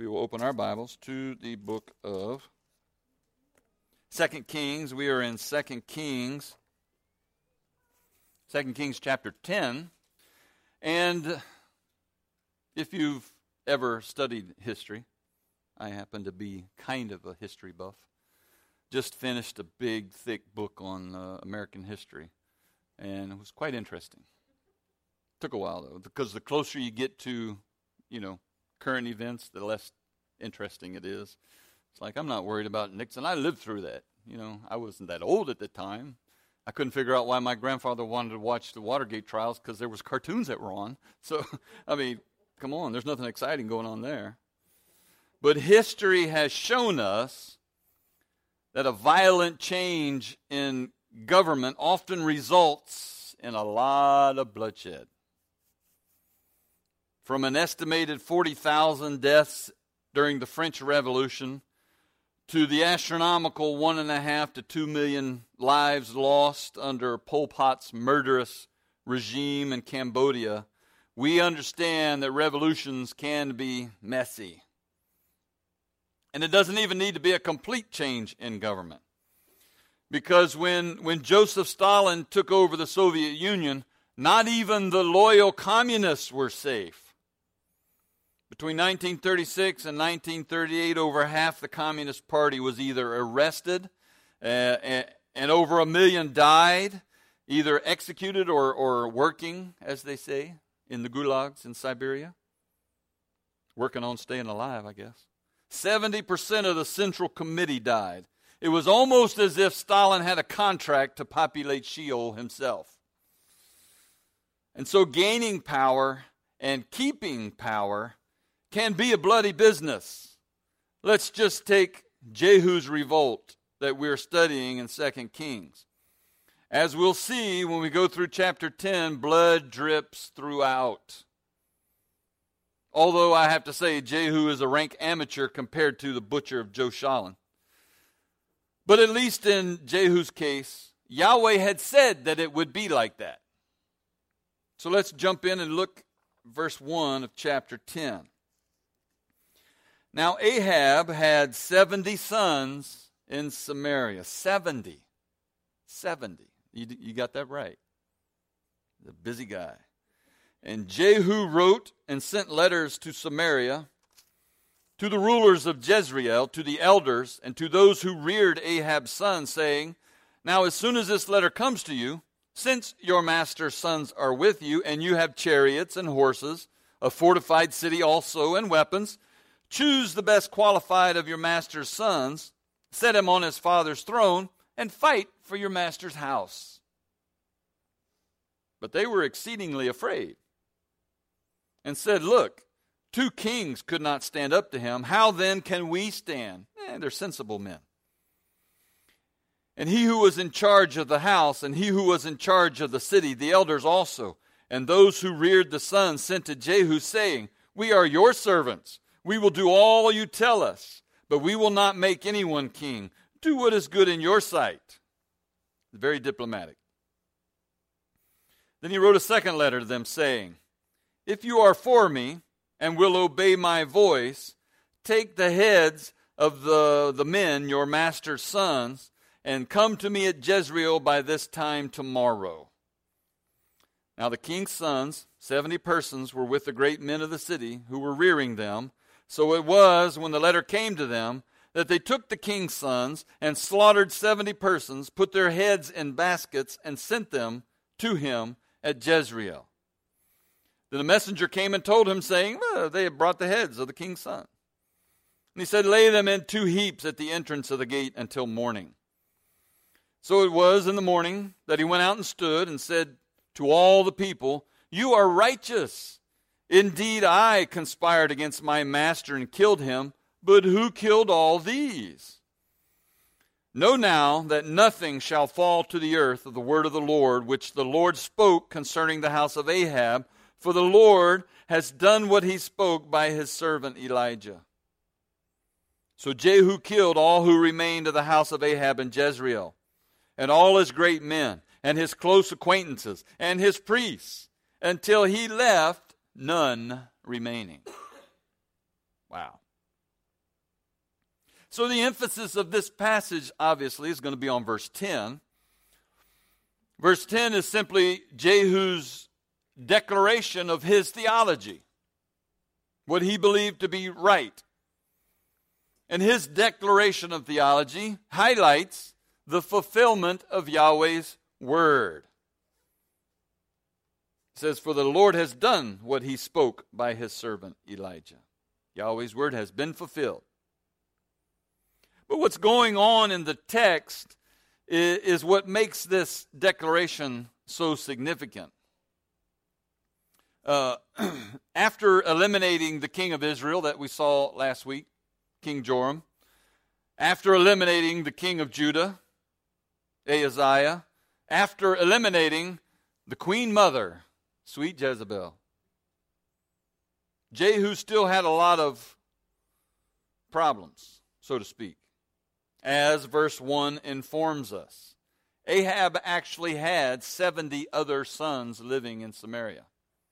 we will open our Bibles to the book of 2 Kings. We are in 2 Kings. 2 Kings chapter 10. And if you've ever studied history, I happen to be kind of a history buff. Just finished a big, thick book on American history, and it was quite interesting. Took a while, though, because the closer you get to, current events, the less interesting it is. It's like, I'm not worried about Nixon. I lived through that. I wasn't that old at the time. I couldn't figure out why my grandfather wanted to watch the Watergate trials because there was cartoons that were on. So, come on, there's nothing exciting going on there. But history has shown us that a violent change in government often results in a lot of bloodshed. From an estimated 40,000 deaths during the French Revolution to the astronomical 1.5 to 2 million lives lost under Pol Pot's murderous regime in Cambodia, we understand that revolutions can be messy. And it doesn't even need to be a complete change in government. Because when Joseph Stalin took over the Soviet Union, not even the loyal communists were safe. Between 1936 and 1938, over half the Communist Party was either arrested and over 1 million died, either executed or working, as they say, in the gulags in Siberia. Working on staying alive, I guess. 70% of the Central Committee died. It was almost as if Stalin had a contract to populate Sheol himself. And so gaining power and keeping power can be a bloody business. Let's just take Jehu's revolt that we're studying in 2 Kings. As we'll see when we go through chapter 10, blood drips throughout. Although I have to say, Jehu is a rank amateur compared to the butcher of Joshalin. But at least in Jehu's case, Yahweh had said that it would be like that. So let's jump in and look verse 1 of chapter 10. Now Ahab had 70 sons in Samaria. 70. You got that right. The busy guy. And Jehu wrote and sent letters to Samaria, to the rulers of Jezreel, to the elders, and to those who reared Ahab's sons, saying, Now as soon as this letter comes to you, since your master's sons are with you, and you have chariots and horses, a fortified city also, and weapons, choose the best qualified of your master's sons, set him on his father's throne, and fight for your master's house. But they were exceedingly afraid, and said, Look, 2 kings could not stand up to him. How then can we stand? They're sensible men. And he who was in charge of the house, and he who was in charge of the city, the elders also, and those who reared the sons, sent to Jehu, saying, We are your servants. We will do all you tell us, but we will not make anyone king. Do what is good in your sight. Very diplomatic. Then he wrote a second letter to them, saying, If you are for me and will obey my voice, take the heads of the men, your master's sons, and come to me at Jezreel by this time tomorrow. Now the king's sons, 70 persons, were with the great men of the city who were rearing them. So it was, when the letter came to them, that they took the king's sons and slaughtered 70 persons, put their heads in baskets, and sent them to him at Jezreel. Then the messenger came and told him, saying, They have brought the heads of the king's son. And he said, Lay them in 2 heaps at the entrance of the gate until morning. So it was in the morning that he went out and stood and said to all the people, You are righteous. Indeed, I conspired against my master and killed him, but who killed all these? Know now that nothing shall fall to the earth of the word of the Lord, which the Lord spoke concerning the house of Ahab, for the Lord has done what he spoke by his servant Elijah. So Jehu killed all who remained of the house of Ahab in Jezreel, and all his great men, and his close acquaintances, and his priests, until he left none remaining. Wow. So the emphasis of this passage, obviously, is going to be on verse 10. Verse 10 is simply Jehu's declaration of his theology, what he believed to be right. And his declaration of theology highlights the fulfillment of Yahweh's word. It says, "For the Lord has done what he spoke by his servant Elijah." Yahweh's word has been fulfilled. But what's going on in the text is what makes this declaration so significant. After eliminating the king of Israel that we saw last week, King Joram, after eliminating the king of Judah, Ahaziah, after eliminating the queen mother, sweet Jezebel, Jehu still had a lot of problems, so to speak. As verse 1 informs us, Ahab actually had 70 other sons living in Samaria.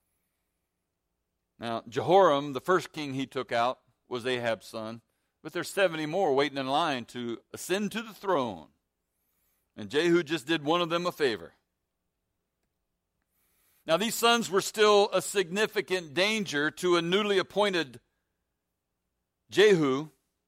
Now, Jehoram, the first king he took out, was Ahab's son, but there's 70 more waiting in line to ascend to the throne. And Jehu just did one of them a favor. Now, these sons were still a significant danger to a newly appointed Jehu,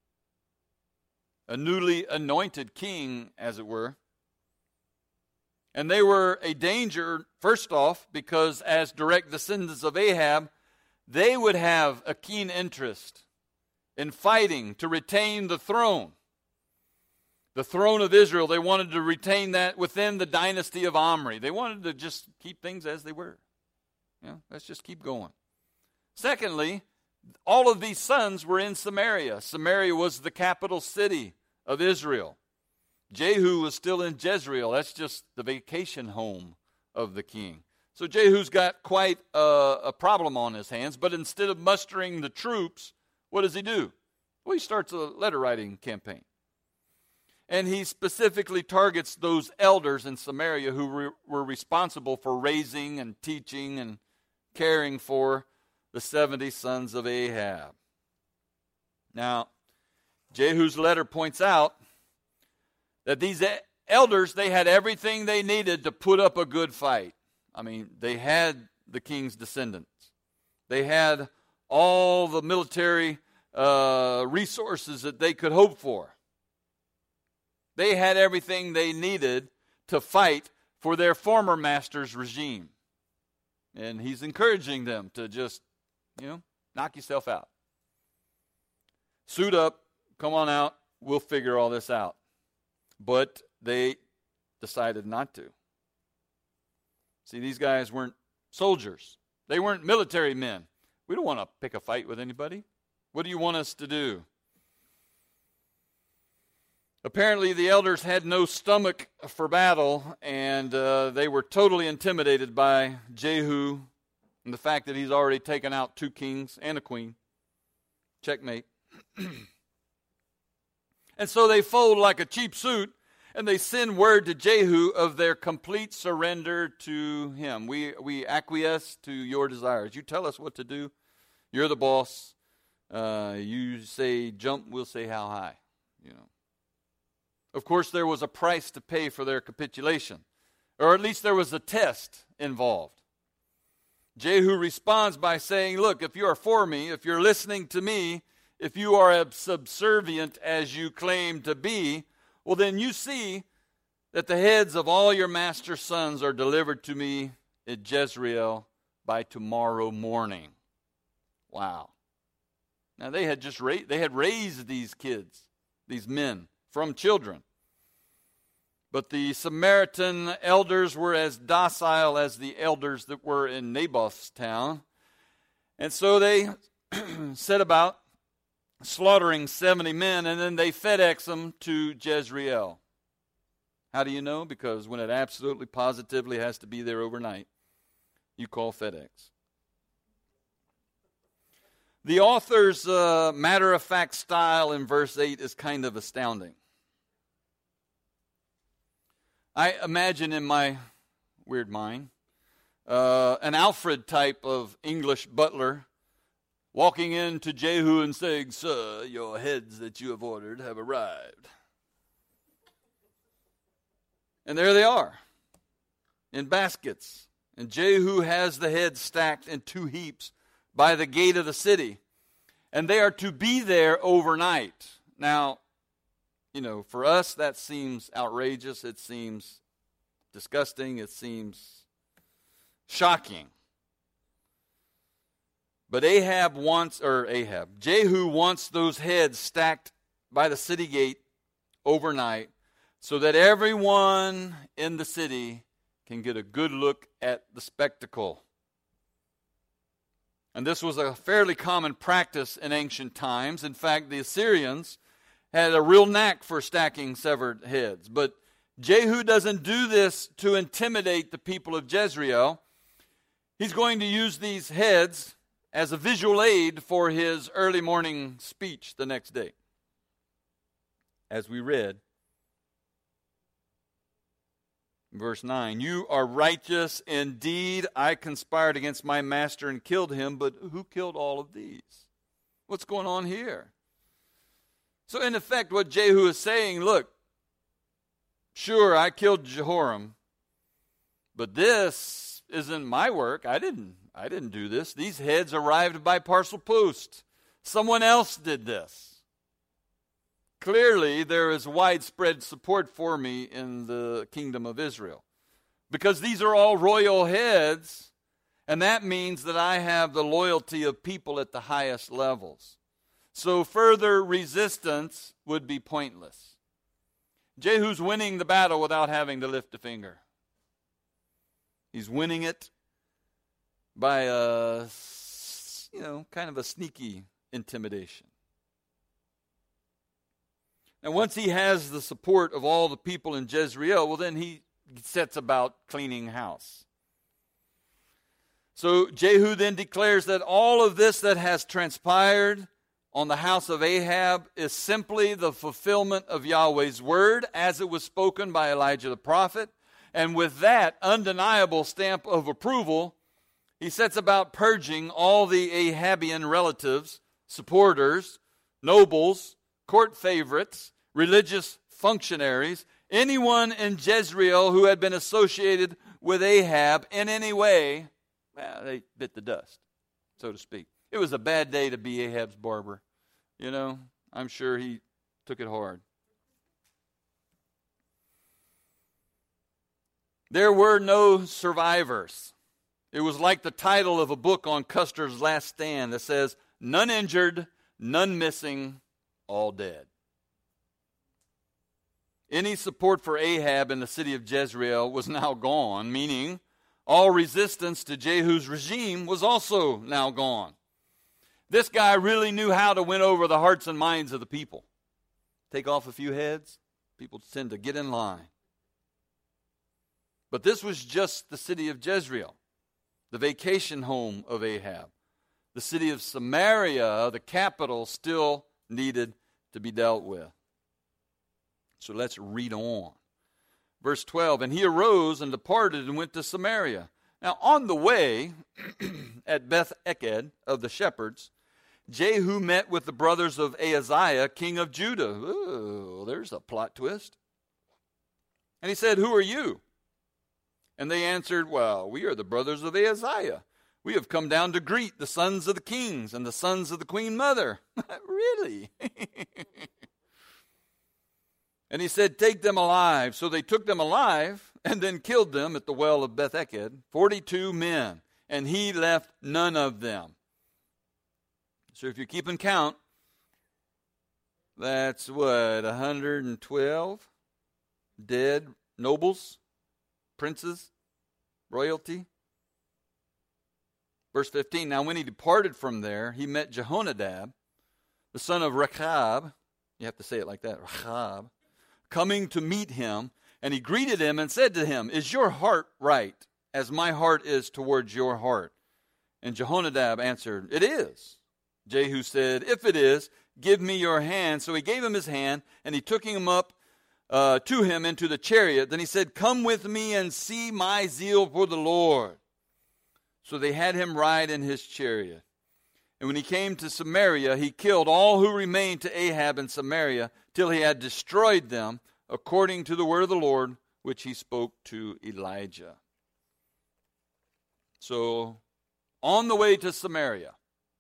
a newly anointed king, as it were. And they were a danger, first off, because as direct descendants of Ahab, they would have a keen interest in fighting to retain the throne. The throne of Israel, they wanted to retain that within the dynasty of Omri. They wanted to just keep things as they were. Let's just keep going. Secondly, all of these sons were in Samaria. Samaria was the capital city of Israel. Jehu was still in Jezreel. That's just the vacation home of the king. So Jehu's got quite a problem on his hands, but instead of mustering the troops, what does he do? Well, he starts a letter writing campaign. And he specifically targets those elders in Samaria who were responsible for raising and teaching and caring for the 70 sons of Ahab. Now, Jehu's letter points out that these elders, they had everything they needed to put up a good fight. I mean, they had the king's descendants. They had all the military resources that they could hope for. They had everything they needed to fight for their former master's regime. And he's encouraging them to just, knock yourself out. Suit up, come on out, we'll figure all this out. But they decided not to. See, these guys weren't soldiers. They weren't military men. We don't want to pick a fight with anybody. What do you want us to do? Apparently, the elders had no stomach for battle, and they were totally intimidated by Jehu and the fact that he's already taken out 2 kings and a queen. Checkmate. And so they fold like a cheap suit, and they send word to Jehu of their complete surrender to him. We acquiesce to your desires. You tell us what to do. You're the boss. You say jump, we'll say how high. Of course, there was a price to pay for their capitulation, or at least there was a test involved. Jehu responds by saying, look, if you are for me, if you're listening to me, if you are as subservient as you claim to be, well, then you see that the heads of all your master's sons are delivered to me at Jezreel by tomorrow morning. Wow. Now, they had raised these kids, these men, from children. But the Samaritan elders were as docile as the elders that were in Naboth's town. And so they set about slaughtering 70 men, and then they FedEx them to Jezreel. How do you know? Because when it absolutely positively has to be there overnight, you call FedEx. The author's matter-of-fact style in verse 8 is kind of astounding. I imagine in my weird mind an Alfred type of English butler walking into Jehu and saying, "Sir, your heads that you have ordered have arrived." And there they are, in baskets. And Jehu has the heads stacked in 2 heaps by the gate of the city. And they are to be there overnight. Now, for us that seems outrageous. It seems disgusting. It seems shocking. But Jehu wants those heads stacked by the city gate overnight so that everyone in the city can get a good look at the spectacle. And this was a fairly common practice in ancient times. In fact, the Assyrians had a real knack for stacking severed heads. But Jehu doesn't do this to intimidate the people of Jezreel. He's going to use these heads as a visual aid for his early morning speech the next day. As we read, verse 9, "You are righteous indeed. I conspired against my master and killed him, but who killed all of these?" What's going on here? So in effect, what Jehu is saying, look, sure, I killed Jehoram, but this isn't my work. I didn't do this. These heads arrived by parcel post. Someone else did this. Clearly, there is widespread support for me in the kingdom of Israel, because these are all royal heads, and that means that I have the loyalty of people at the highest levels. So further resistance would be pointless. Jehu's winning the battle without having to lift a finger. He's winning it by kind of a sneaky intimidation. And once he has the support of all the people in Jezreel, well, then he sets about cleaning house. So Jehu then declares that all of this that has transpired on the house of Ahab is simply the fulfillment of Yahweh's word as it was spoken by Elijah the prophet. And with that undeniable stamp of approval, he sets about purging all the Ahabian relatives, supporters, nobles, court favorites, religious functionaries, anyone in Jezreel who had been associated with Ahab in any way. Well, they bit the dust, so to speak. It was a bad day to be Ahab's barber. I'm sure he took it hard. There were no survivors. It was like the title of a book on Custer's Last Stand that says, "None injured, none missing, all dead." Any support for Ahab in the city of Jezreel was now gone, meaning all resistance to Jehu's regime was also now gone. This guy really knew how to win over the hearts and minds of the people. Take off a few heads, people tend to get in line. But this was just the city of Jezreel, the vacation home of Ahab. The city of Samaria, the capital, still needed to be dealt with. So let's read on. Verse 12, "And he arose and departed and went to Samaria. Now on the way, at Beth Eked of the shepherds, Jehu met with the brothers of Ahaziah, king of Judah." Ooh, there's a plot twist. "And he said, 'Who are you?' And they answered, 'Well, we are the brothers of Ahaziah. We have come down to greet the sons of the kings and the sons of the queen mother.'" Really? "And he said, 'Take them alive.' So they took them alive and then killed them at the well of Beth Eked, 42 men, and he left none of them." So if you're keeping count, that's 112 dead nobles, princes, royalty. Verse 15, "Now when he departed from there, he met Jehonadab, the son of Rechab," you have to say it like that, Rechab, "coming to meet him, and he greeted him and said to him, 'Is your heart right, as my heart is towards your heart?' And Jehonadab answered, 'It is.' Jehu said, 'If it is, give me your hand.' So he gave him his hand, and he took him up to him into the chariot. Then he said, 'Come with me and see my zeal for the Lord.' So they had him ride in his chariot. And when he came to Samaria, he killed all who remained to Ahab in Samaria, till he had destroyed them, according to the word of the Lord, which he spoke to Elijah. So, on the way to Samaria,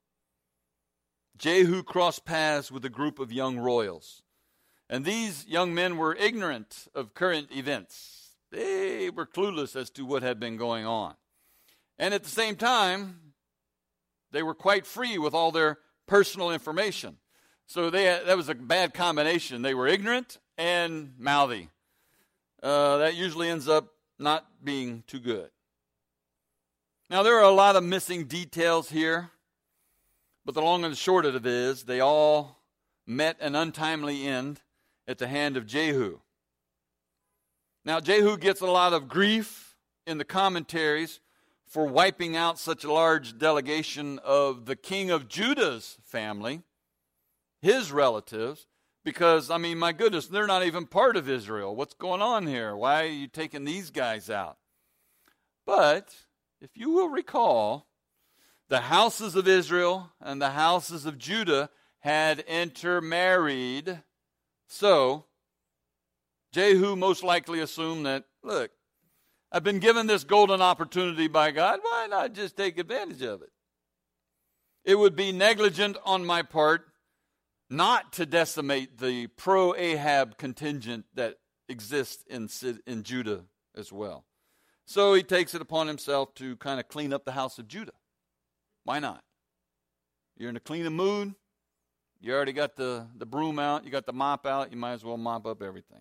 Jehu crossed paths with a group of young royals. And these young men were ignorant of current events. They were clueless as to what had been going on. And at the same time, they were quite free with all their personal information. So that was a bad combination. They were ignorant and mouthy. That usually ends up not being too good. Now, there are a lot of missing details here, but the long and the short of it is they all met an untimely end at the hand of Jehu. Now, Jehu gets a lot of grief in the commentaries for wiping out such a large delegation of the king of Judah's family, his relatives, because, I mean, my goodness, they're not even part of Israel. What's going on here? Why are you taking these guys out? But, if you will recall, the houses of Israel and the houses of Judah had intermarried. So, Jehu most likely assumed that, look, I've been given this golden opportunity by God. Why not just take advantage of it? It would be negligent on my part not to decimate the pro-Ahab contingent that exists in Judah as well. So he takes it upon himself to kind of clean up the house of Judah. Why not? You're in a cleaning mood. You already got the broom out. You got the mop out. You might as well mop up everything.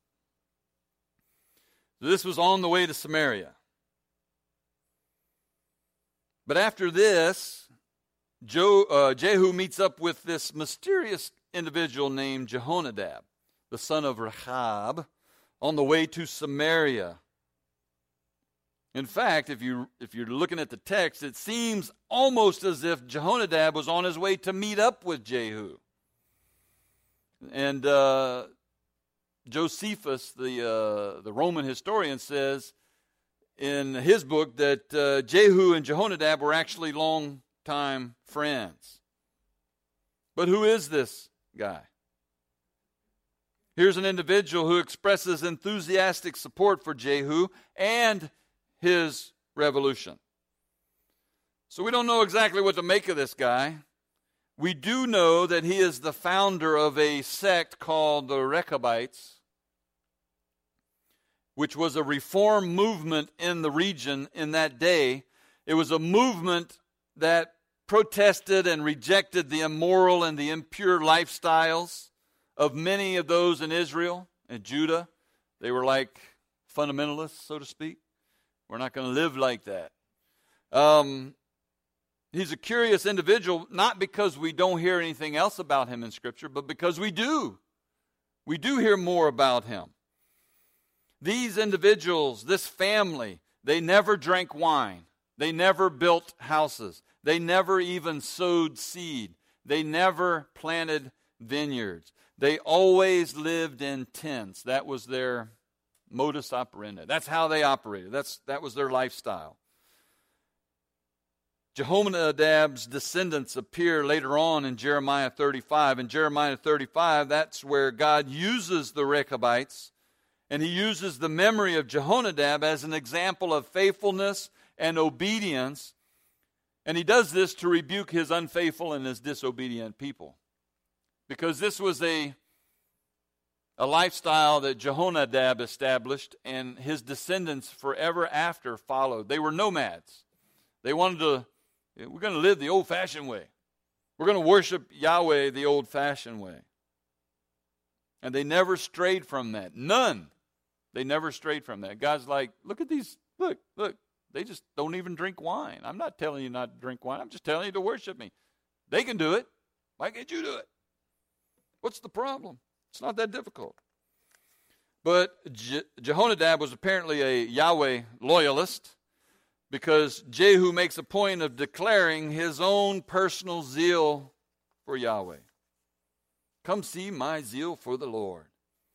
So this was on the way to Samaria. But after this, Jehu meets up with this mysterious individual named Jehonadab, the son of Rechab, on the way to Samaria. In fact, if you're looking at the text, it seems almost as if Jehonadab was on his way to meet up with Jehu. And Josephus, the Roman historian, says in his book that Jehu and Jehonadab were actually long-time friends. But who is this guy? Here's an individual who expresses enthusiastic support for Jehu and his revolution. So we don't know exactly what to make of this guy. We do know that he is the founder of a sect called the Rechabites, which was a reform movement in the region in that day. It was a movement that protested and rejected the immoral and the impure lifestyles of many of those in Israel and Judah. They were like fundamentalists, so to speak. We're not going to live like that. He's a curious individual, not because we don't hear anything else about him in Scripture, but because we do. We do hear more about him. These individuals, this family, they never drank wine. They never built houses. They never even sowed seed. They never planted vineyards. They always lived in tents. That was their modus operandi. That's how they operated. That was their lifestyle. Jehonadab's descendants appear later on in Jeremiah 35. In Jeremiah 35, that's where God uses the Rechabites, and he uses the memory of Jehonadab as an example of faithfulness and obedience, and he does this to rebuke his unfaithful and his disobedient people. Because this was a lifestyle that Jehonadab established, and his descendants forever after followed. They were nomads. They wanted to, we're going to live the old-fashioned way. We're going to worship Yahweh the old-fashioned way. And they never strayed from that. None. They never strayed from that. God's like, look at these, look, they just don't even drink wine. I'm not telling you not to drink wine. I'm just telling you to worship me. They can do it. Why can't you do it? What's the problem? It's not that difficult. But Jehonadab was apparently a Yahweh loyalist, because Jehu makes a point of declaring his own personal zeal for Yahweh. Come see my zeal for the Lord.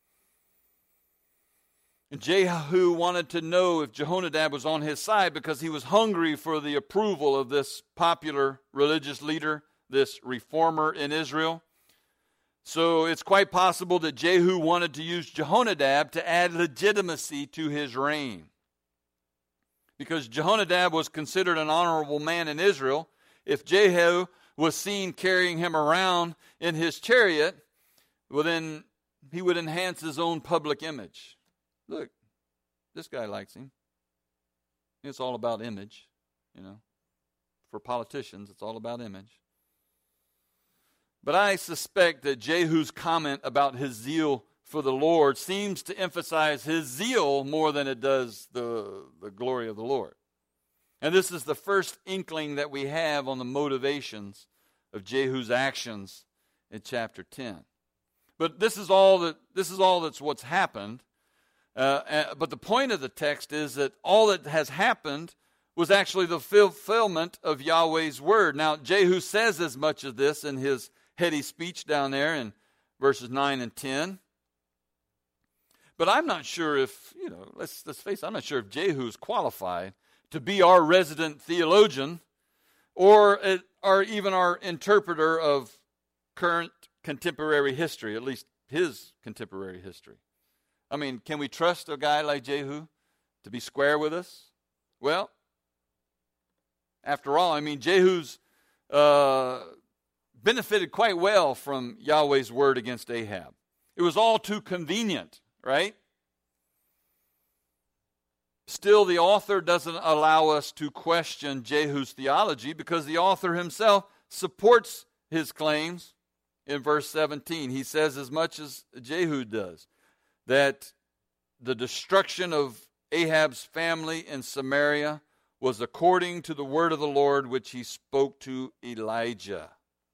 And Jehu wanted to know if Jehonadab was on his side because he was hungry for the approval of this popular religious leader this reformer in Israel. So it's quite possible that Jehu wanted to use Jehonadab to add legitimacy to his reign. Because Jehonadab was considered an honorable man in Israel, if Jehu was seen carrying him around in his chariot, well then he would enhance his own public image. Look, this guy likes him. It's all about image, you know. For politicians, it's all about image. But I suspect that Jehu's comment about his zeal for the Lord seems to emphasize his zeal more than it does the glory of the Lord. And this is the first inkling that we have on the motivations of Jehu's actions in chapter 10. But this is all that's what's happened. But the point of the text is that all that has happened was actually the fulfillment of Yahweh's word. Now, Jehu says as much of this in his heady speech down there in verses 9 and 10. But I'm not sure if, let's face it, I'm not sure if Jehu is qualified to be our resident theologian or even our interpreter of current contemporary history, at least his contemporary history. I mean, can we trust a guy like Jehu to be square with us? Well, after all, I mean, Jehu's benefited quite well from Yahweh's word against Ahab. It was all too convenient, right? Still, the author doesn't allow us to question Jehu's theology because the author himself supports his claims in verse 17. He says as much as Jehu does, that the destruction of Ahab's family in Samaria was according to the word of the Lord which he spoke to Elijah.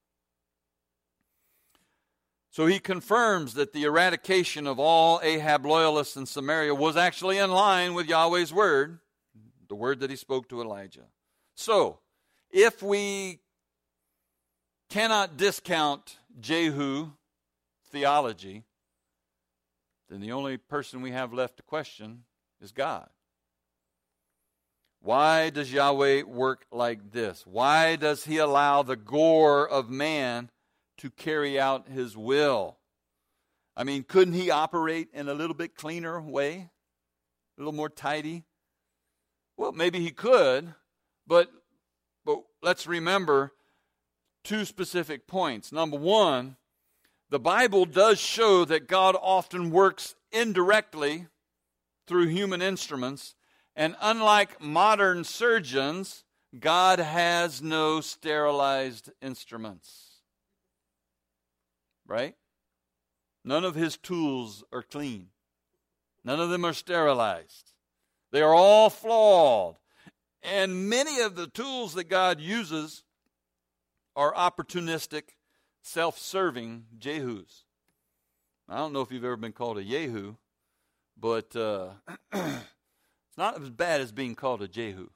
So he confirms that the eradication of all Ahab loyalists in Samaria was actually in line with Yahweh's word, the word that he spoke to Elijah. So, if we cannot discount Jehu theology, then the only person we have left to question is God. Why does Yahweh work like this? Why does he allow the gore of man to carry out his will? I mean, couldn't he operate in a little bit cleaner way? A little more tidy? Well, maybe he could, but let's remember two specific points. Number one, the Bible does show that God often works indirectly through human instruments, and unlike modern surgeons, God has no sterilized instruments. Right? None of his tools are clean. None of them are sterilized. They are all flawed. And many of the tools that God uses are opportunistic, self-serving Jehus. I don't know if you've ever been called a Jehu, but it's not as bad as being called a Jehu.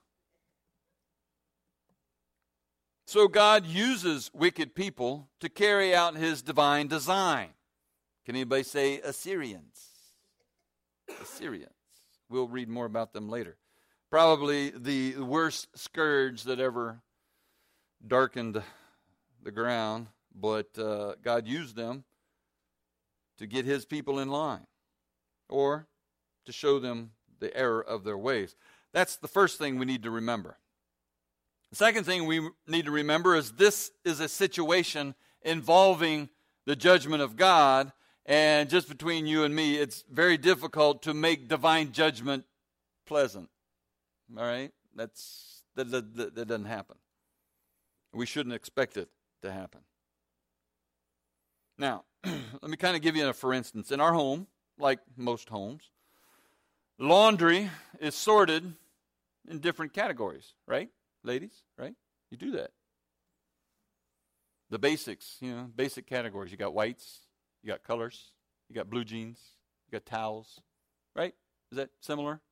So God uses wicked people to carry out his divine design. Can anybody say Assyrians? Assyrians. We'll read more about them later. Probably the worst scourge that ever darkened the ground, but God used them to get his people in line or to show them the error of their ways. That's the first thing we need to remember. The second thing we need to remember is this is a situation involving the judgment of God, and just between you and me, it's very difficult to make divine judgment pleasant. All right? That doesn't happen. We shouldn't expect it to happen. Now, let me kind of give you a for instance. In our home, like most homes, laundry is sorted in different categories, right? Ladies, right? You do that. The basics, basic categories. You got whites, you got colors, you got blue jeans, you got towels, right? Is that similar?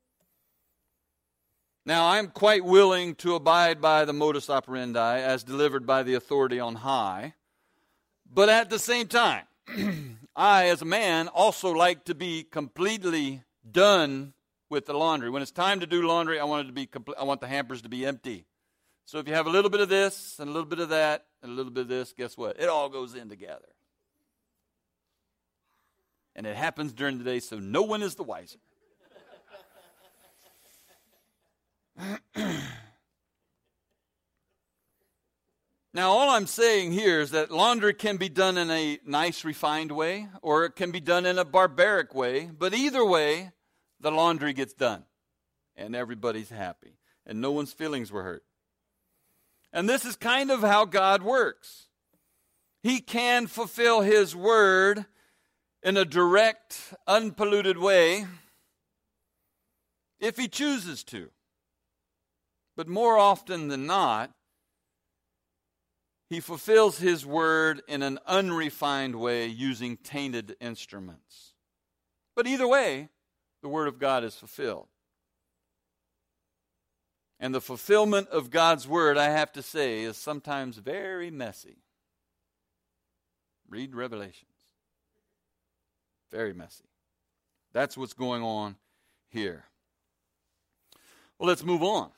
Now, I'm quite willing to abide by the modus operandi as delivered by the authority on high, but at the same time, I, as a man, also like to be completely done with the laundry. When it's time to do laundry, I want the hampers to be empty. So if you have a little bit of this and a little bit of that, and a little bit of this, guess what? It all goes in together. And it happens during the day, so no one is the wiser. Now, all I'm saying here is that laundry can be done in a nice, refined way, or it can be done in a barbaric way. But either way, the laundry gets done, and everybody's happy, and no one's feelings were hurt. And this is kind of how God works. He can fulfill His word in a direct, unpolluted way if He chooses to. But more often than not, He fulfills His word in an unrefined way using tainted instruments. But either way, the word of God is fulfilled. And the fulfillment of God's word, I have to say, is sometimes very messy. Read Revelations. Very messy. That's what's going on here. Well, let's move on.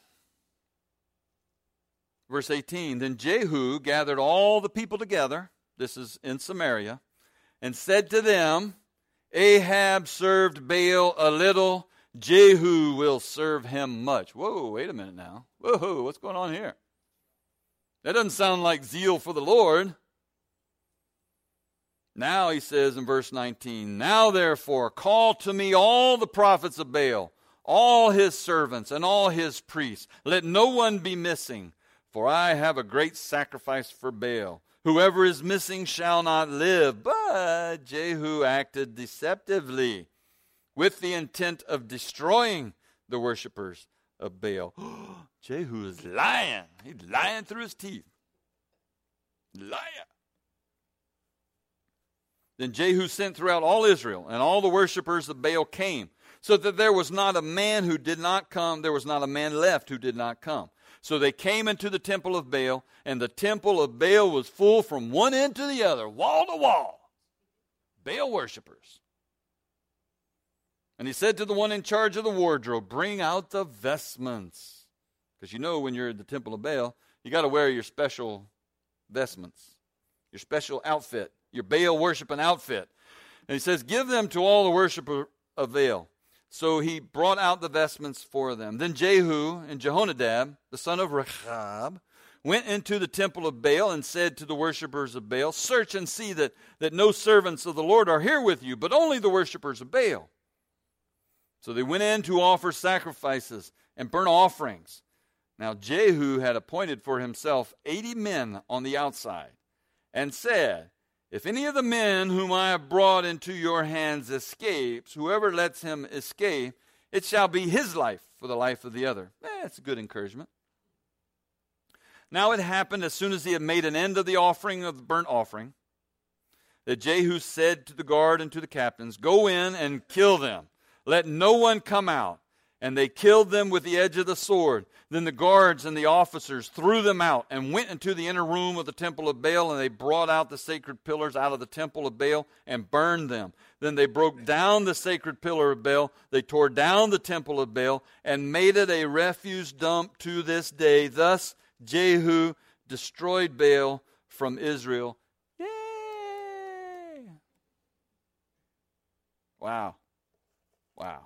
Verse 18, then Jehu gathered all the people together, this is in Samaria, and said to them, Ahab served Baal a little, Jehu will serve him much. Whoa, wait a minute now. Whoa, what's going on here? That doesn't sound like zeal for the Lord. Now he says in verse 19, now therefore call to me all the prophets of Baal, all his servants and all his priests. Let no one be missing, for I have a great sacrifice for Baal. Whoever is missing shall not live. But Jehu acted deceptively with the intent of destroying the worshipers of Baal. Jehu is lying. He's lying through his teeth. Liar. Then Jehu sent throughout all Israel, and all the worshipers of Baal came, so that there was not a man who did not come, there was not a man left who did not come. So they came into the temple of Baal, and the temple of Baal was full from one end to the other, wall to wall. Baal worshipers. And he said to the one in charge of the wardrobe, bring out the vestments. Because you know when you're at the temple of Baal, you got to wear your special vestments, your special outfit, your Baal worshiping outfit. And he says, give them to all the worshippers of Baal. So he brought out the vestments for them. Then Jehu and Jehonadab, the son of Rechab, went into the temple of Baal and said to the worshippers of Baal, search and see that no servants of the Lord are here with you, but only the worshippers of Baal. So they went in to offer sacrifices and burnt offerings. Now Jehu had appointed for himself 80 men on the outside, and said, if any of the men whom I have brought into your hands escapes, whoever lets him escape, it shall be his life for the life of the other. That's a good encouragement. Now it happened as soon as he had made an end of the offering of the burnt offering, that Jehu said to the guard and to the captains, go in and kill them. Let no one come out. And they killed them with the edge of the sword. Then the guards and the officers threw them out and went into the inner room of the temple of Baal, and they brought out the sacred pillars out of the temple of Baal and burned them. Then they broke down the sacred pillar of Baal. They tore down the temple of Baal and made it a refuse dump to this day. Thus Jehu destroyed Baal from Israel. Yay! Wow. Wow.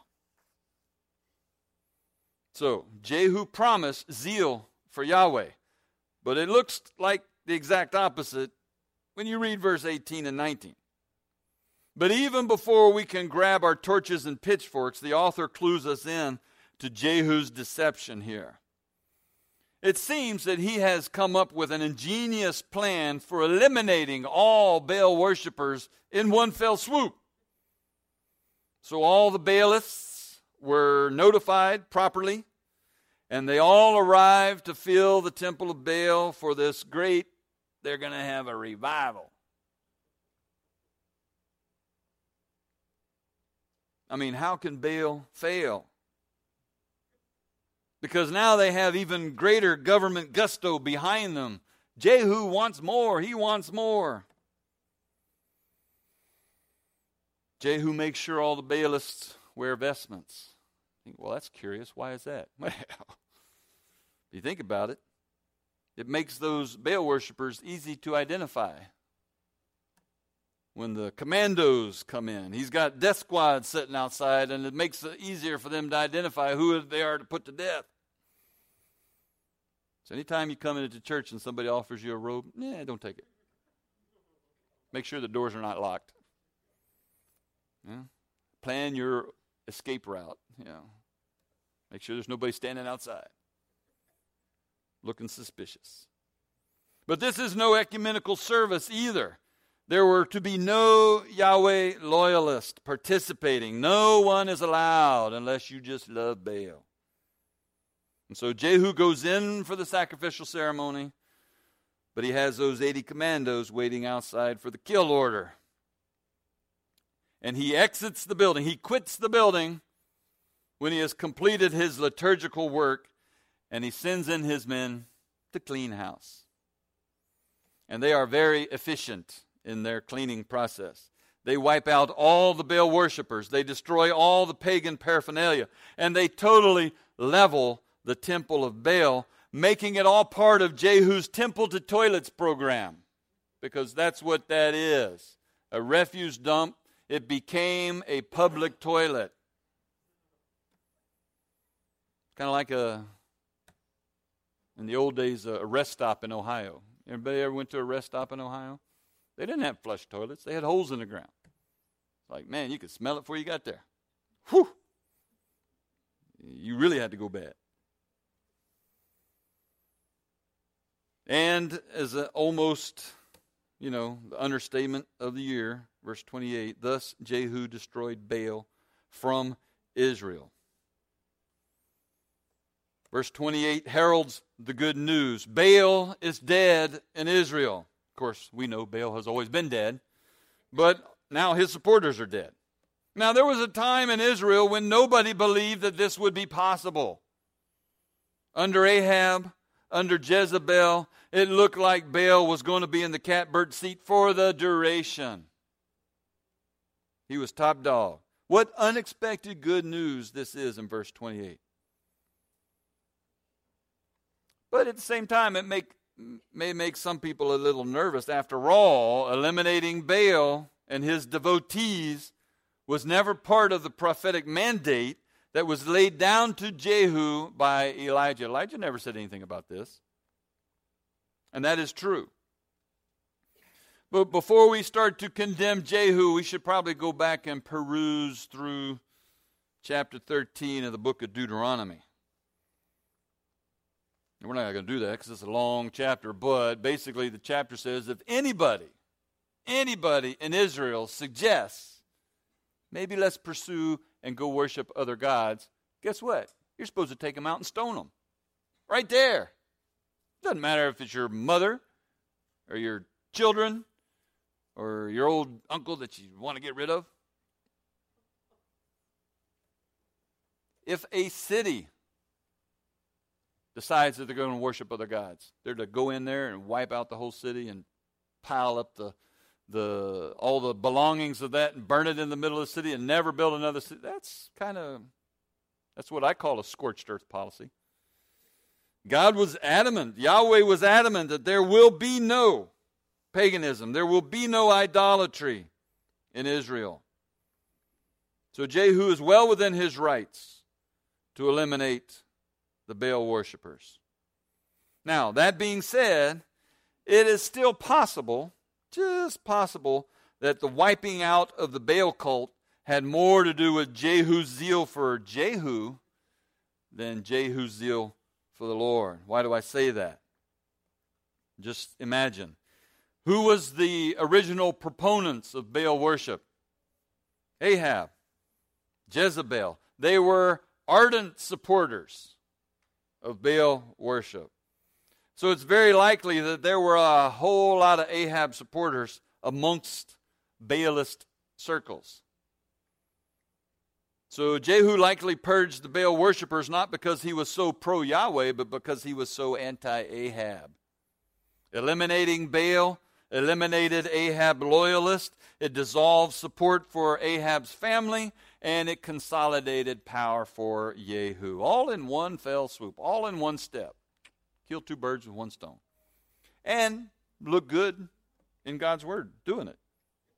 So, Jehu promised zeal for Yahweh, but it looks like the exact opposite when you read verse 18 and 19. But even before we can grab our torches and pitchforks, the author clues us in to Jehu's deception here. It seems that he has come up with an ingenious plan for eliminating all Baal worshipers in one fell swoop. So all the Baalists were notified properly, and they all arrived to fill the temple of Baal for this great, they're going to have a revival. I mean, how can Baal fail? Because now they have even greater government gusto behind them. Jehu wants more. He wants more. Jehu makes sure all the Baalists wear vestments. Well, that's curious. Why is that? Well, if you think about it, It makes those Baal worshipers easy to identify. When the commandos come in, he's got death squads sitting outside, and it makes it easier for them to identify who they are to put to death. So anytime you come into church and somebody offers you a robe, don't take it. Make sure the doors are not locked. Yeah? Plan your escape route. Make sure there's nobody standing outside looking suspicious. But this is no ecumenical service either. There were to be no Yahweh loyalists participating. No one is allowed unless you just love Baal. And so Jehu goes in for the sacrificial ceremony, but he has those 80 commandos waiting outside for the kill order. And he exits the building. He quits the building when he has completed his liturgical work, and he sends in his men to clean house. And they are very efficient in their cleaning process. They wipe out all the Baal worshipers. They destroy all the pagan paraphernalia. And they totally level the temple of Baal, making it all part of Jehu's temple to toilets program. Because that's what that is. A refuse dump. It became a public toilet. Kind of like in the old days, a rest stop in Ohio. Everybody ever went to a rest stop in Ohio? They didn't have flush toilets. They had holes in the ground. Like, man, you could smell it before you got there. Whew! You really had to go bad. And as almost, the understatement of the year, verse 28, thus Jehu destroyed Baal from Israel. Verse 28 heralds the good news. Baal is dead in Israel. Of course, we know Baal has always been dead, but now his supporters are dead. Now, there was a time in Israel when nobody believed that this would be possible. Under Ahab, under Jezebel, it looked like Baal was going to be in the catbird seat for the duration. He was top dog. What unexpected good news this is in verse 28. But at the same time, it may make some people a little nervous. After all, eliminating Baal and his devotees was never part of the prophetic mandate that was laid down to Jehu by Elijah. Elijah never said anything about this. And that is true. But before we start to condemn Jehu, we should probably go back and peruse through chapter 13 of the book of Deuteronomy. And we're not going to do that because it's a long chapter, but basically the chapter says if anybody in Israel suggests, maybe let's pursue and go worship other gods, guess what? You're supposed to take them out and stone them. Right there. Doesn't matter if it's your mother or your children or your old uncle that you want to get rid of. If a city decides that they're going to worship other gods, they're to go in there and wipe out the whole city and pile up all the belongings of that and burn it in the middle of the city and never build another city. That's what I call a scorched earth policy. God was adamant, Yahweh was adamant that there will be no paganism, there will be no idolatry in Israel. So Jehu is well within his rights to eliminate the Baal worshipers. Now, that being said, it is still possible, just possible, that the wiping out of the Baal cult had more to do with Jehu's zeal for Jehu than Jehu's zeal for the Lord. Why do I say that? Just imagine. Who was the original proponents of Baal worship? Ahab, Jezebel. They were ardent supporters of Baal worship. So it's very likely that there were a whole lot of Ahab supporters amongst Baalist circles. So Jehu likely purged the Baal worshipers not because he was so pro-Yahweh, but because he was so anti-Ahab. Eliminating Baal eliminated Ahab loyalists. It dissolved support for Ahab's family, and it consolidated power for Jehu. All in one fell swoop, all in one step. Kill two birds with one stone. and look good in God's word doing it.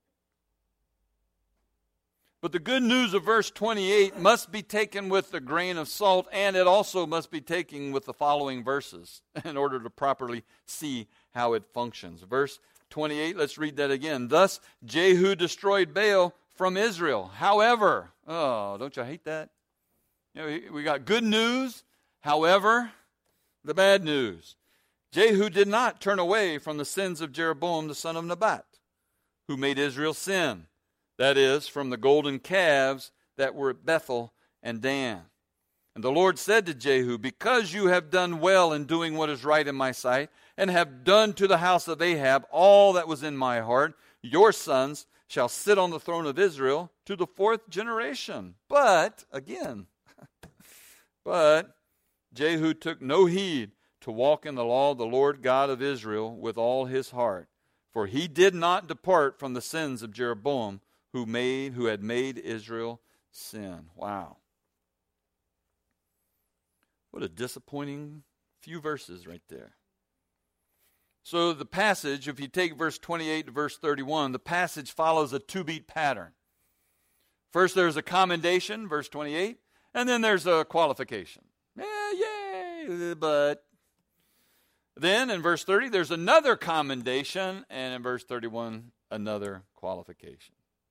But the good news of verse 28 must be taken with a grain of salt, and it also must be taken with the following verses in order to properly see how it functions. Verse 28, let's read that again. Thus Jehu destroyed Baal from Israel. However, oh, don't you hate that? You know, we got good news, however, the bad news. Jehu did not turn away from the sins of Jeroboam the son of Nebat, who made Israel sin. That is, from the golden calves that were at Bethel and Dan. And the Lord said to Jehu, because you have done well in doing what is right in my sight, and have done to the house of Ahab all that was in my heart, your sons shall sit on the throne of Israel to the 4th generation. But, again, but Jehu took no heed to walk in the law of the Lord God of Israel with all his heart. For he did not depart from the sins of Jeroboam, who had made Israel sin. Wow. What a disappointing few verses right there. So the passage, if you take verse 28 to verse 31, the passage follows a two-beat pattern. First there's a commendation, verse 28, and then there's a qualification. Yay! But then in verse 30, there's another commendation, and in verse 31, another qualification.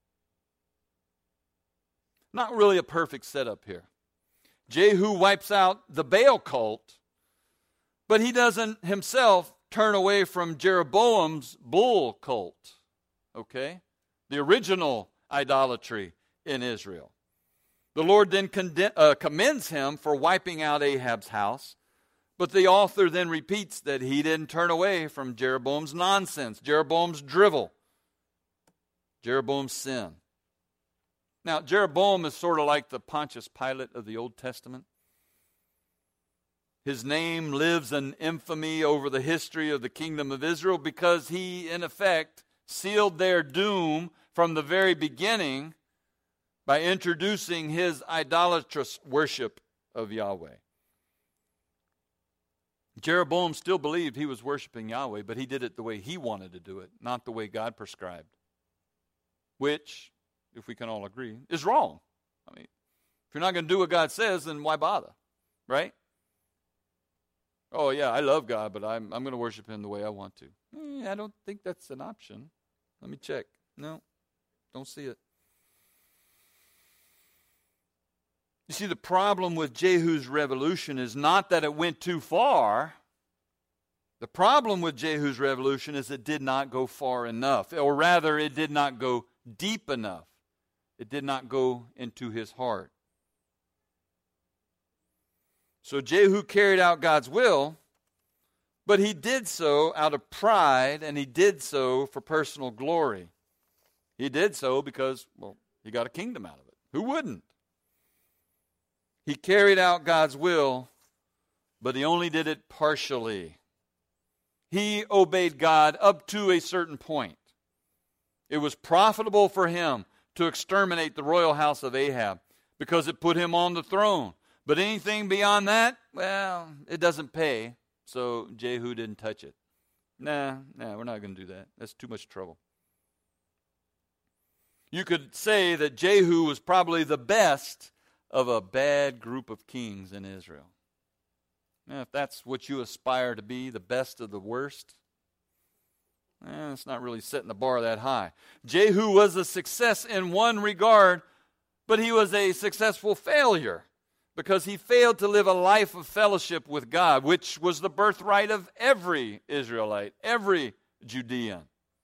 Not really a perfect setup here. Jehu wipes out the Baal cult, but he doesn't himself turn away from Jeroboam's bull cult, okay? The original idolatry in Israel. The Lord then commends him for wiping out Ahab's house, but the author then repeats that he didn't turn away from Jeroboam's nonsense, Jeroboam's drivel, Jeroboam's sin. Now, Jeroboam is sort of like the Pontius Pilate of the Old Testament. His name lives in infamy over the history of the kingdom of Israel because he, in effect, sealed their doom from the very beginning by introducing his idolatrous worship of Yahweh. Jeroboam still believed he was worshiping Yahweh, but he did it the way he wanted to do it, not the way God prescribed. Which, if we can all agree, is wrong. I mean, if you're not going to do what God says, then why bother, right? Oh, yeah, I love God, but I'm going to worship him the way I want to. I don't think that's an option. Let me check. No, don't see it. You see, the problem with Jehu's revolution is not that it went too far. The problem with Jehu's revolution is it did not go far enough, or rather, it did not go deep enough. It did not go into his heart. So Jehu carried out God's will, but he did so out of pride, and he did so for personal glory. He did so because, well, he got a kingdom out of it. Who wouldn't? He carried out God's will, but he only did it partially. He obeyed God up to a certain point. It was profitable for him to exterminate the royal house of Ahab because it put him on the throne. But anything beyond that, well, it doesn't pay, so Jehu didn't touch it. Nah, we're not going to do that. That's too much trouble. You could say that Jehu was probably the best of a bad group of kings in Israel. Now, if that's what you aspire to be, the best of the worst, it's not really setting the bar that high. Jehu was a success in one regard, but he was a successful failure because he failed to live a life of fellowship with God, which was the birthright of every Israelite, every Judean.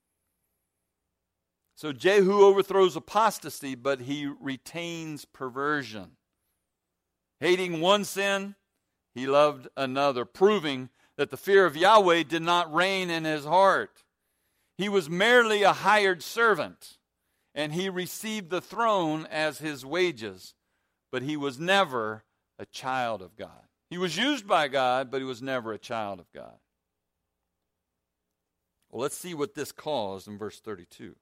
So Jehu overthrows apostasy, but he retains perversion. Hating one sin, he loved another, proving that the fear of Yahweh did not reign in his heart. He was merely a hired servant, and he received the throne as his wages, but he was never a child of God. He was used by God, but he was never a child of God. Well, let's see what this caused in verse 32.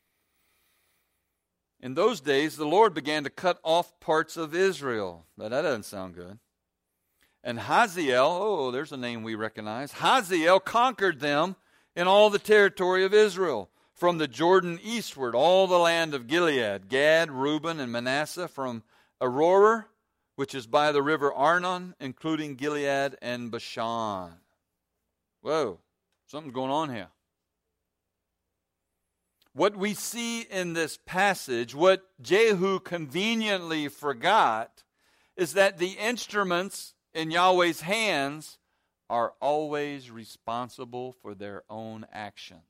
In those days, the Lord began to cut off parts of Israel. Now, that doesn't sound good. And Hazael, there's a name we recognize, Hazael conquered them in all the territory of Israel, from the Jordan eastward, all the land of Gilead, Gad, Reuben, and Manasseh, from Aroer, which is by the river Arnon, including Gilead and Bashan. Whoa, something's going on here. What we see in this passage, what Jehu conveniently forgot, is that the instruments in Yahweh's hands are always responsible for their own actions.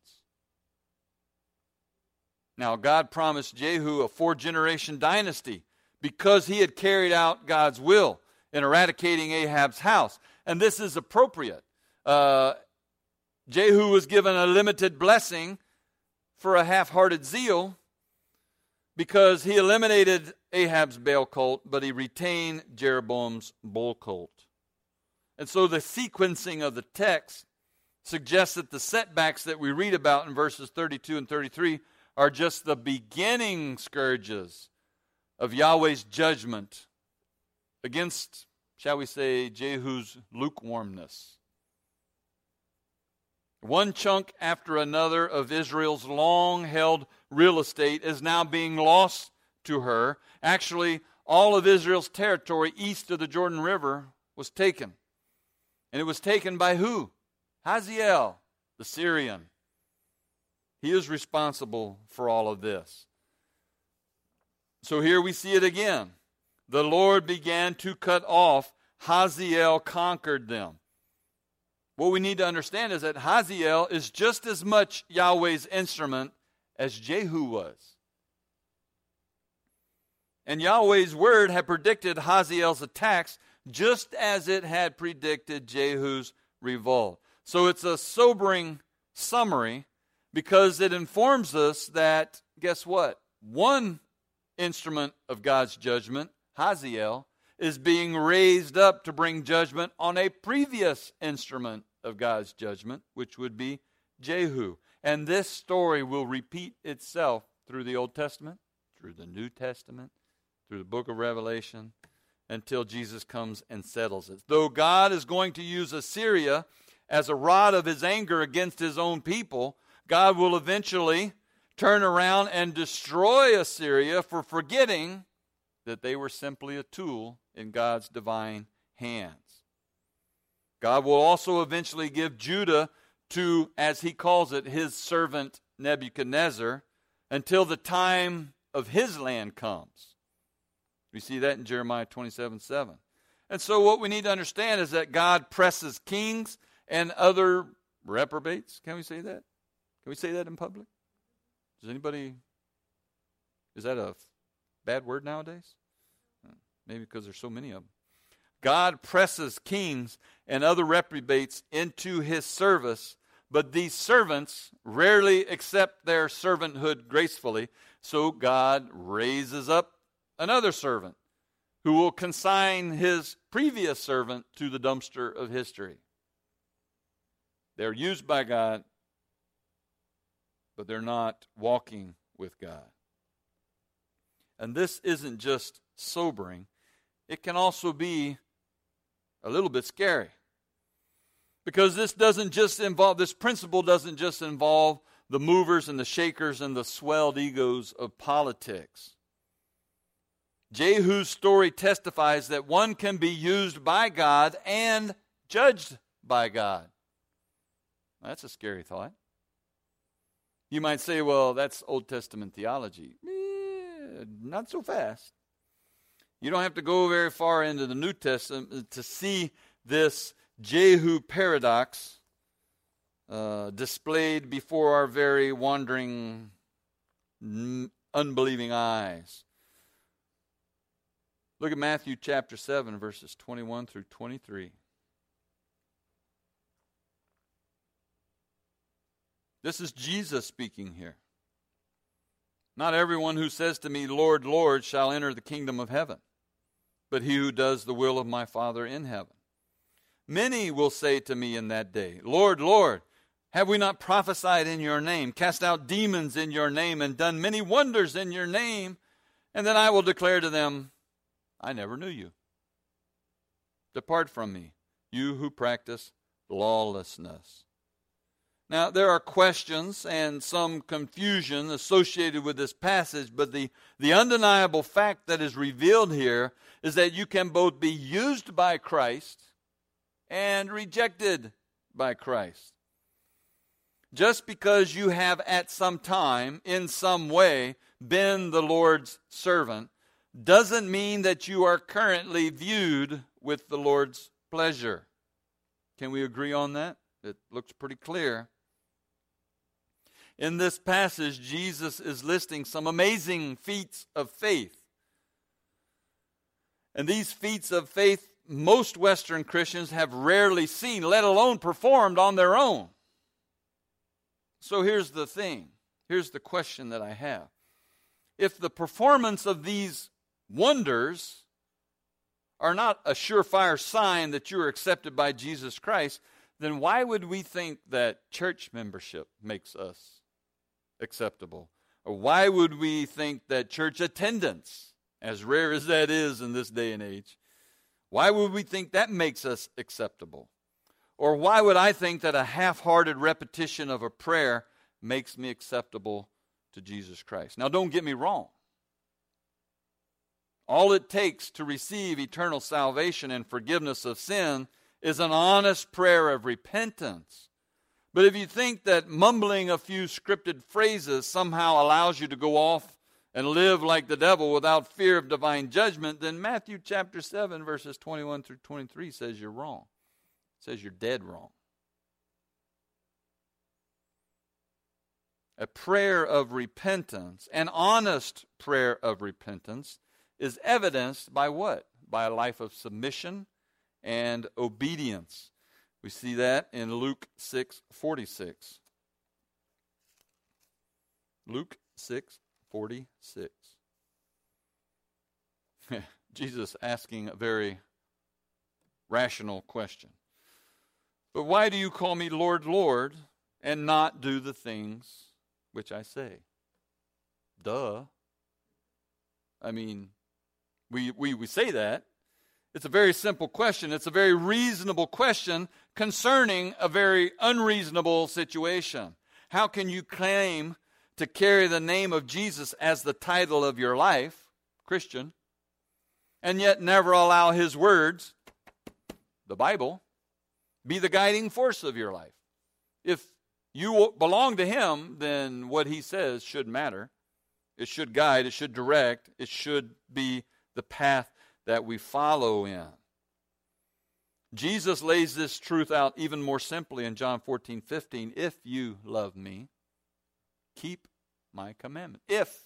Now, God promised Jehu a 4-generation dynasty because he had carried out God's will in eradicating Ahab's house. And this is appropriate. Jehu was given a limited blessing for a half-hearted zeal because he eliminated Ahab's Baal cult, but he retained Jeroboam's bull cult. And so the sequencing of the text suggests that the setbacks that we read about in verses 32 and 33 are just the beginning scourges of Yahweh's judgment against, shall we say, Jehu's lukewarmness. One chunk after another of Israel's long-held real estate is now being lost to her. Actually, all of Israel's territory east of the Jordan River was taken. And it was taken by who? Hazael, the Syrian. He is responsible for all of this. So here we see it again. The Lord began to cut off. Hazael conquered them. What we need to understand is that Hazael is just as much Yahweh's instrument as Jehu was. And Yahweh's word had predicted Hazael's attacks just as it had predicted Jehu's revolt. So it's a sobering summary because it informs us that, guess what? One instrument of God's judgment, Hazael, is being raised up to bring judgment on a previous instrument of God's judgment, which would be Jehu. And this story will repeat itself through the Old Testament, through the New Testament, through the book of Revelation, until Jesus comes and settles it. Though God is going to use Assyria as a rod of his anger against his own people, God will eventually turn around and destroy Assyria for forgetting that they were simply a tool in God's divine hands. God will also eventually give Judah to, as he calls it, his servant Nebuchadnezzar, until the time of his land comes. We see that in Jeremiah 27:7. And so what we need to understand is that God presses kings and other reprobates. Can we say that? Can we say that in public? Is that a bad word nowadays? Maybe because there's so many of them. God presses kings and other reprobates into his service, but these servants rarely accept their servanthood gracefully, so God raises up another servant who will consign his previous servant to the dumpster of history. They're used by God, but they're not walking with God. And this isn't just sobering. It can also be a little bit scary. Because this principle doesn't just involve the movers and the shakers and the swelled egos of politics. Jehu's story testifies that one can be used by God and judged by God. That's a scary thought. You might say, well, that's Old Testament theology. Not so fast. You don't have to go very far into the New Testament to see this Jehu paradox displayed before our very wandering, unbelieving eyes. Look at Matthew chapter 7, verses 21 through 23. This is Jesus speaking here. Not everyone who says to me, Lord, Lord, shall enter the kingdom of heaven, but he who does the will of my Father in heaven. Many will say to me in that day, Lord, Lord, have we not prophesied in your name, cast out demons in your name, and done many wonders in your name? And then I will declare to them, I never knew you. Depart from me, you who practice lawlessness. Now, there are questions and some confusion associated with this passage, but the undeniable fact that is revealed here is that you can both be used by Christ and rejected by Christ. Just because you have at some time, in some way, been the Lord's servant, doesn't mean that you are currently viewed with the Lord's pleasure. Can we agree on that? It looks pretty clear. In this passage, Jesus is listing some amazing feats of faith. And these feats of faith, most Western Christians have rarely seen, let alone performed on their own. So here's the thing. Here's the question that I have. If the performance of these wonders are not a surefire sign that you are accepted by Jesus Christ, then why would we think that church membership makes us acceptable? Or why would we think that church attendance, as rare as that is in this day and age, why would we think that makes us acceptable? Or why would I think that a half-hearted repetition of a prayer makes me acceptable to Jesus Christ? Now, don't get me wrong. All it takes to receive eternal salvation and forgiveness of sin is an honest prayer of repentance. But if you think that mumbling a few scripted phrases somehow allows you to go off and live like the devil without fear of divine judgment, then Matthew chapter 7, verses 21 through 23 says you're wrong. It says you're dead wrong. A prayer of repentance, an honest prayer of repentance, is evidenced by what? By a life of submission and obedience. We see that in Luke 6:46. Luke 6:46. Jesus asking a very rational question. But why do you call me Lord, Lord, and not do the things which I say? Duh. I mean, we say that. It's a very simple question. It's a very reasonable question concerning a very unreasonable situation. How can you claim to carry the name of Jesus as the title of your life, Christian, and yet never allow His words, the Bible, be the guiding force of your life? If you belong to Him, then what He says should matter. It should guide, it should direct, it should be the path that we follow in. Jesus lays this truth out even more simply in John 14:15. If you love me, keep my commandment. If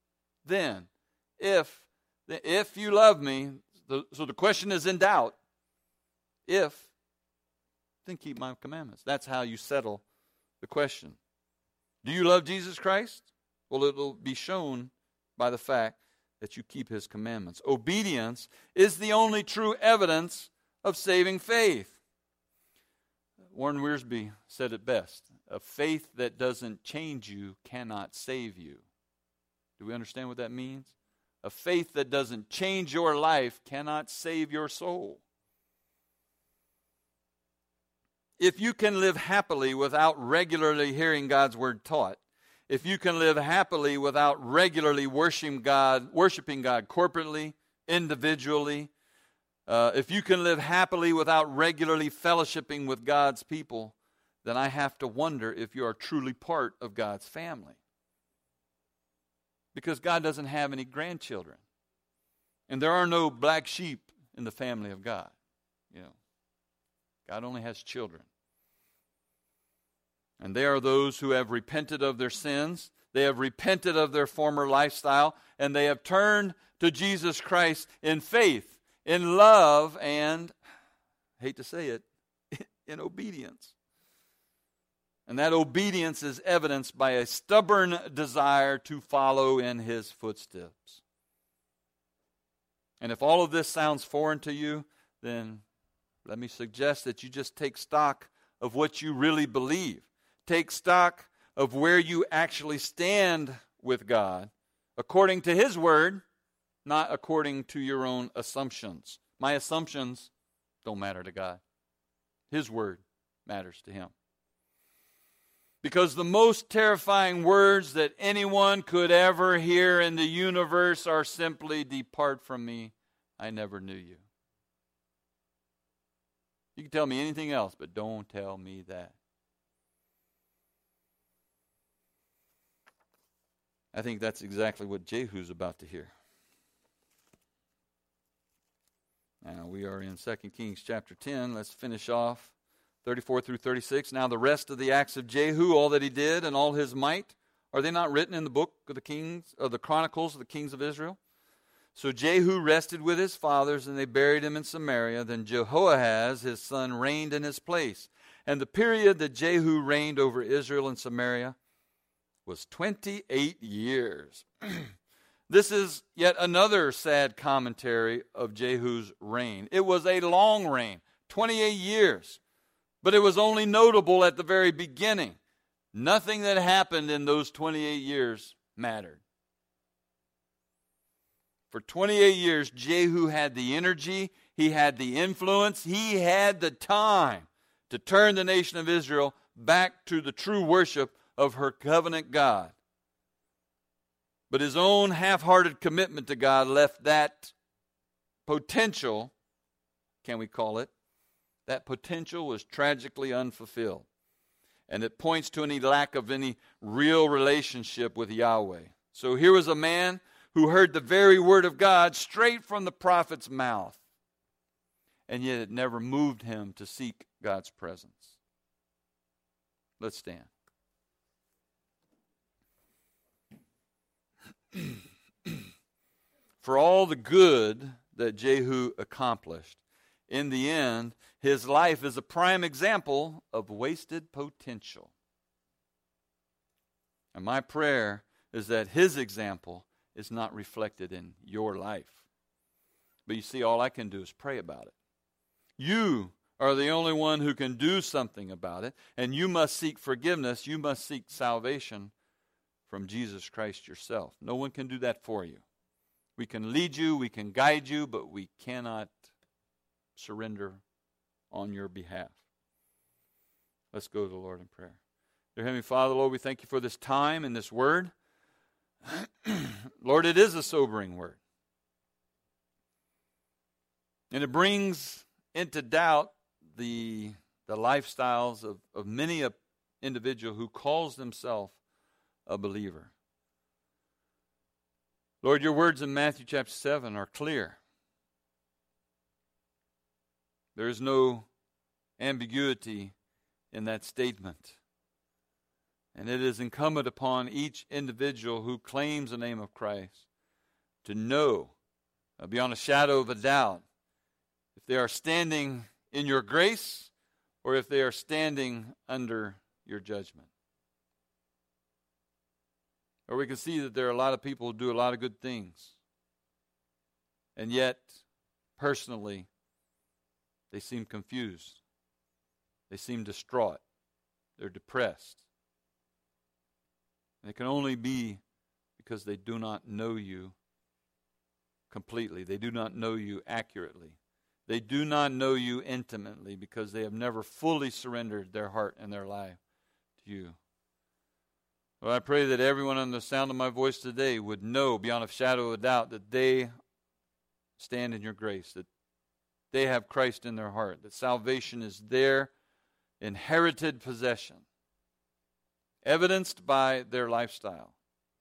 you love me, so the question is in doubt. If, then keep my commandments. That's how you settle the question. Do you love Jesus Christ? Well, it will be shown by the fact that you keep His commandments. Obedience is the only true evidence of saving faith. Warren Wiersbe said it best. A faith that doesn't change you cannot save you. Do we understand what that means? A faith that doesn't change your life cannot save your soul. If you can live happily without regularly hearing God's word taught, if you can live happily without regularly worshiping God corporately, individually, if you can live happily without regularly fellowshipping with God's people, then I have to wonder if you are truly part of God's family. Because God doesn't have any grandchildren. And there are no black sheep in the family of God. You know, God only has children. And they are those who have repented of their sins, they have repented of their former lifestyle, and they have turned to Jesus Christ in faith, in love, and, I hate to say it, in obedience. And that obedience is evidenced by a stubborn desire to follow in His footsteps. And if all of this sounds foreign to you, then let me suggest that you just take stock of what you really believe. Take stock of where you actually stand with God, according to His word, not according to your own assumptions. My assumptions don't matter to God. His word matters to him. Because the most terrifying words that anyone could ever hear in the universe are simply, "Depart from me, I never knew you." You can tell me anything else, but don't tell me that. I think that's exactly what Jehu's about to hear. Now we are in 2 Kings chapter 10. Let's finish off 34 through 36. Now the rest of the acts of Jehu, all that he did, and all his might, are they not written in the book of the kings, of the Chronicles of the kings of Israel? So Jehu rested with his fathers, and they buried him in Samaria. Then Jehoahaz, his son, reigned in his place. And the period that Jehu reigned over Israel and Samaria was 28 years. This is yet another sad commentary of Jehu's reign. It was a long reign, 28 years. But it was only notable at the very beginning. Nothing that happened in those 28 years mattered. For 28 years, Jehu had the energy, he had the influence, he had the time to turn the nation of Israel back to the true worship of her covenant God. But his own half-hearted commitment to God left that potential, can we call it, that potential was tragically unfulfilled. And it points to any lack of any real relationship with Yahweh. So here was a man who heard the very word of God straight from the prophet's mouth. And yet it never moved him to seek God's presence. Let's stand. For all the good that Jehu accomplished, in the end, his life is a prime example of wasted potential. And my prayer is that his example is not reflected in your life. But you see, all I can do is pray about it. You are the only one who can do something about it, and you must seek forgiveness. You must seek salvation from Jesus Christ yourself. No one can do that for you. We can lead you, we can guide you, but we cannot surrender on your behalf. Let's go to the Lord in prayer. Dear Heavenly Father, Lord, we thank you for this time and this word. Lord, it is a sobering word. And it brings into doubt the lifestyles of many an individual who calls themselves a believer. Lord, your words in Matthew chapter 7 are clear. There is no ambiguity in that statement. And it is incumbent upon each individual who claims the name of Christ to know, beyond a shadow of a doubt, if they are standing in your grace or if they are standing under your judgment. Or we can see that there are a lot of people who do a lot of good things. And yet, personally, they seem confused. They seem distraught. They're depressed. And it can only be because they do not know you completely. They do not know you accurately. They do not know you intimately because they have never fully surrendered their heart and their life to you. Lord, I pray that everyone under the sound of my voice today would know beyond a shadow of a doubt that they stand in your grace, that they have Christ in their heart, that salvation is their inherited possession, evidenced by their lifestyle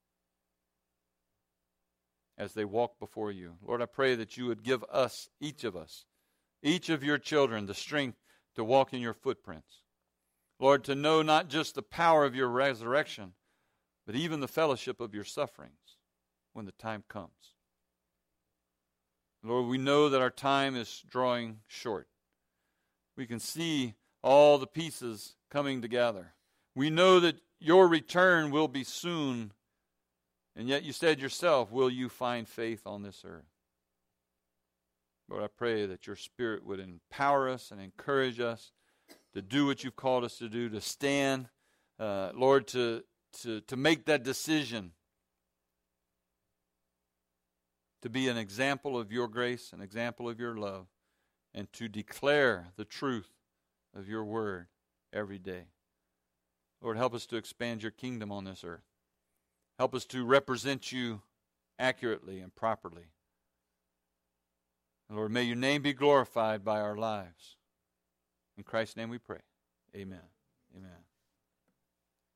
as they walk before you. Lord, I pray that you would give us, each of your children, the strength to walk in your footprints. Lord, to know not just the power of your resurrection, but even the fellowship of your sufferings when the time comes. Lord, we know that our time is drawing short. We can see all the pieces coming together. We know that your return will be soon, and yet you said yourself, will you find faith on this earth? Lord, I pray that your Spirit would empower us and encourage us to do what you've called us to do, to stand, Lord, to make that decision to be an example of your grace, an example of your love, and to declare the truth of your word every day. Lord, help us to expand your kingdom on this earth. Help us to represent you accurately and properly. And Lord, may your name be glorified by our lives. In Christ's name we pray. Amen. Amen.